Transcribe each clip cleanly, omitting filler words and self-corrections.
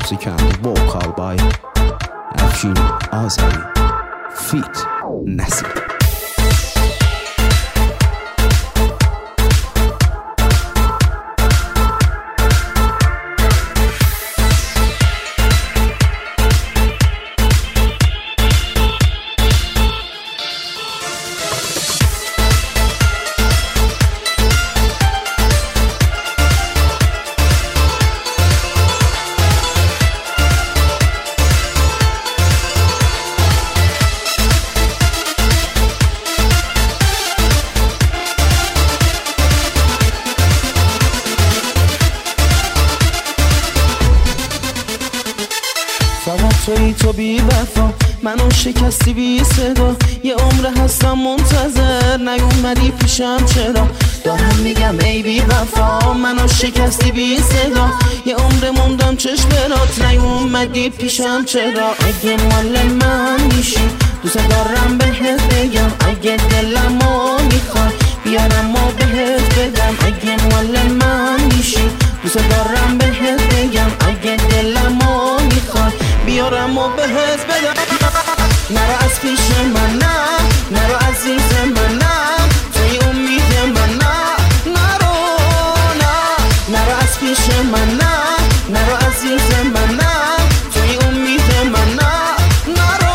music and vocal by Afshin Azari feat Nasir. فقط تویی تو بی وفا، منو شکستی بی صدا. یه عمر هستم منتظر، نیومدی پیشم چرا؟ دارم میگم ای بی وفا، منو شکستی بی صدا. یه عمر موندم چشم برات، نیومدی پیشم چرا؟ اگه مال من میشی دوست دارم بهت بگم، اگه دلمو میخوای بیارم و بهت بدم. اگه مال من میشی دوست دارم بهت بگم، اگه دلمو میخوای بیارم و بهت بدم. نرو از پیش من، نه نرو عزیز من، نه توی امید من، نه نرو، نه نرو از پیش من، نه نرو عزیز من، نه توی امید من، نه نرو.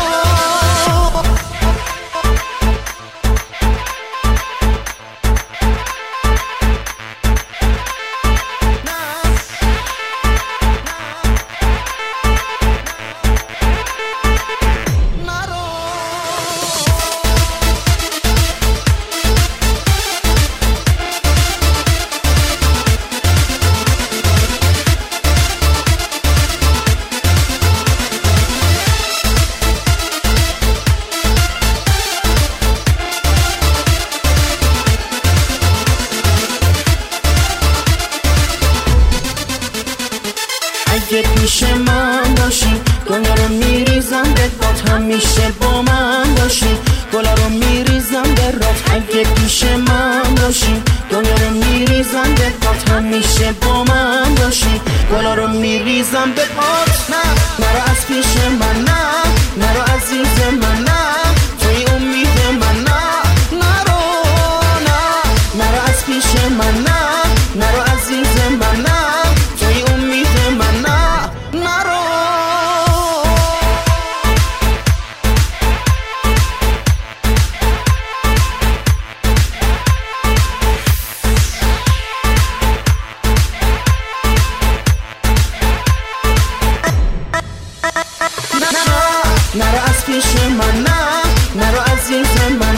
اگه پیش من باشی دنیا رو میریزم به باد، همیشه با من باشی گلا رو میریزم به رات. اگه پیش من باشی دنیا رو میریزم به باد، همیشه با من باشی گلا رو میریزم به باد. نه نرو از پیش من، نه نرو عزیز من، نه توی امید من، نه نرو، نه نرو از پیش من، نه نرو عزیز من، نه توی امید من، نه نرو. نرو از پیش من، نه نرو عزیز من.